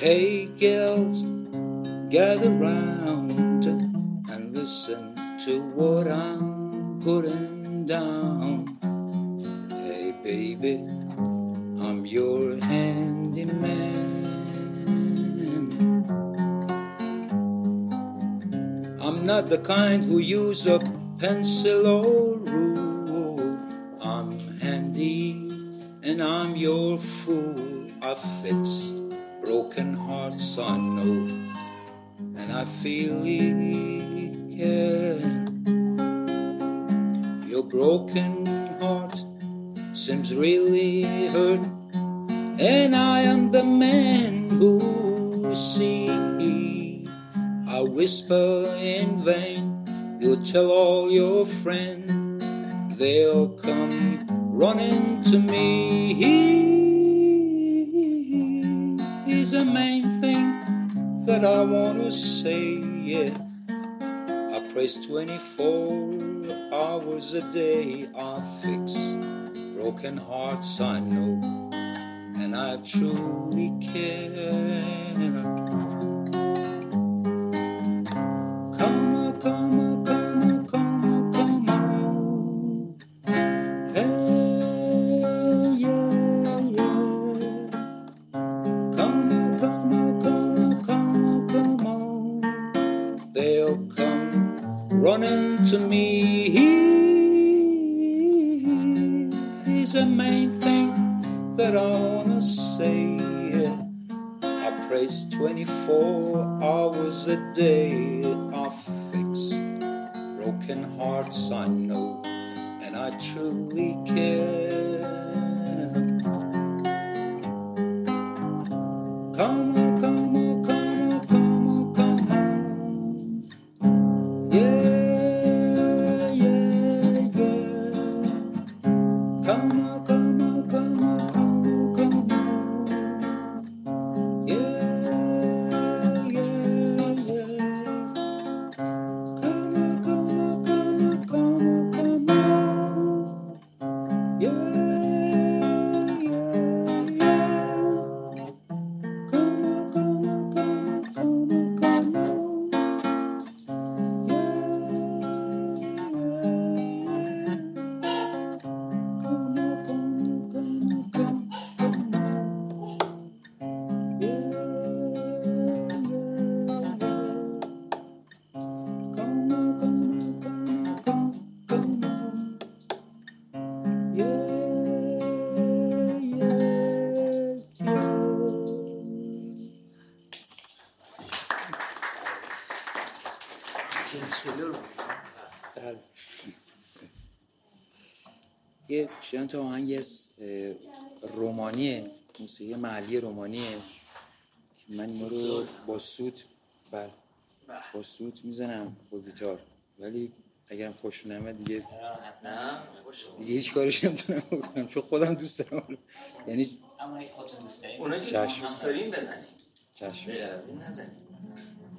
Hey girls, gather round and listen to what I'm putting down. Hey baby, I'm your handyman. I'm not the kind who use a pencil or rule. I'm handy and I'm your fool. I fix broken hearts, I know, and I feel it care. Your broken heart seems really hurt, and I am the man who see. I whisper in vain, you tell all your friends, they'll come running to me. He's the main thing that I want to say, yeah. I praise 24 hours a day. I fix broken hearts, I know, and I truly care. Come on, come on, come on, come on, come on. Hey, yeah, yeah. Come on, come on, come on, come on, come on. They'll come running to me. He's the main thing that I wanna say, yeah. I praise 24 hours a day. I fix broken hearts, I know, and I truly care. Come on, come on, come on, come on, come on. Yeah, yeah, yeah. Come on, come on, come on, come on, come on. Yeah, yeah, yeah. Come on, come on, come on, come on, come on. Yeah, yeah, yeah. Come on, come on, come on, come on, come on. Yeah, yeah, yeah. Come on, come on, come on, come on. Yeah, yeah, yeah. Come on, come on, come on, come on. Yeah, yeah, yeah. یه چند تا آهنگ از رومانیه، موسیقی محلی رومانیه که من اینا رو با سوت میزنم با گیتار، ولی اگرم خوش نمیاد دیگه هیچ کارش نمیتونم بکنم چون خودم دوست دارم. یعنی اما اگه خودتون دوست دارین اونا که دوست دارین بزنین، چشم غیر از این نزنین.